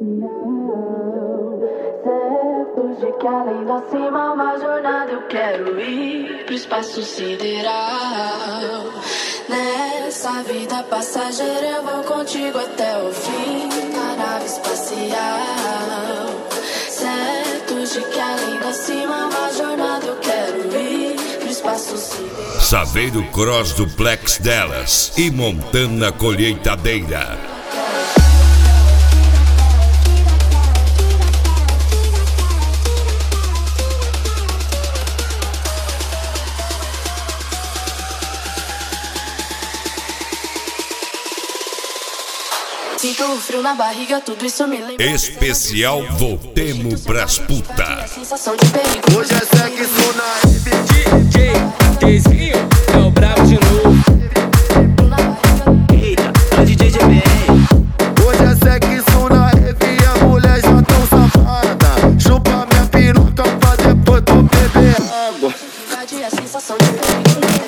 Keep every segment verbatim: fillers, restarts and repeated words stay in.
Certos de que além da cima uma jornada eu quero ir pro espaço sideral. Nessa vida passageira eu vou contigo até o fim da nave espacial. Certos de que além da cima uma jornada eu quero ir pro espaço sideral. Saveiro Cross Duplex Dallas e Montana Colheitadeira. Sinto o frio na barriga, tudo isso me lembra. Especial Voltemos pras puta. Sensação de perigo. Hoje é sexo na D J Tzinho é o brabo de novo. Eita, é o D J G B R. Hoje é sexo na rave e a mulher já tão safada. Chupa minha piroca pra depois tu beber água. É a sensação de perigo.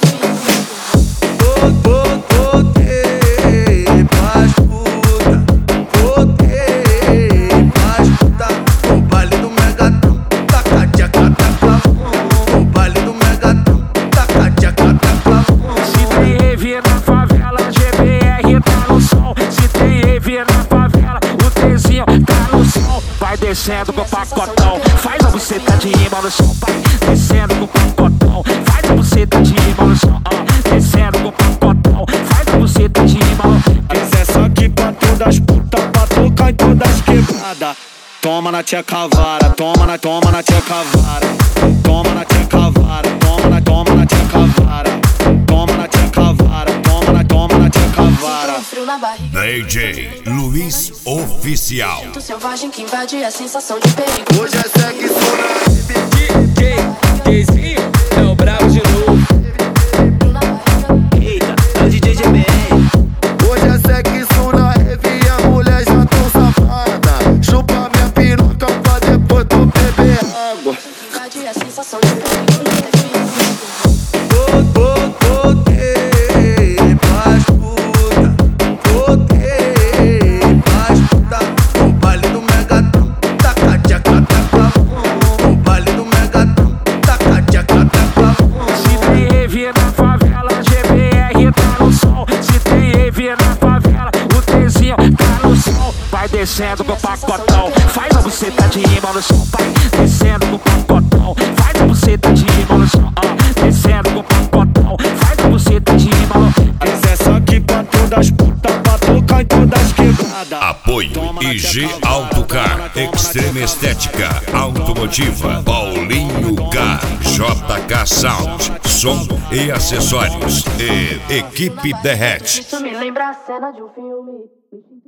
Descendo com o pacotão, faz a buceta de rima no chão, pai. Descendo com o pacotão, faz a buceta de rima no chão, ah. Descendo com o pacotão, faz a buceta de rima no chão. Esse é só aqui pra todas as putas, pra tocar em todas as quebradas. Toma na tia cavara, toma na, toma na tia cavara. Toma na tia cavara, toma na, toma na tia cavara. Toma na tia cavara, toma na, toma na tia cavara. D J Luiz Oficial. Sinto selvagem que invade a sensação de perigo. Hoje é sexo na rave. D J Tzinho é o brabo de novo. Eita, é o D J G B R. Hoje é sexo na rave e a mulher já tão safada. Chupa minha piroca pra depois tu beber água. Invade a sensação de perigo. Descendo com o pacotão, faz a buceta de rima no chão, pai. Descendo com o pacotão, faz a buceta de rima no chão, ah. Descendo com o pacotão, faz a buceta de rima no chão. Esse é só aqui pra todas as putas, pra tocar em todas as quebradas. Apoio I G Autocar, Extrema Estética Automotiva, Paulinho K, J K Sound, som e acessórios e Equipe Derrete. Isso me lembra a cena de um filme.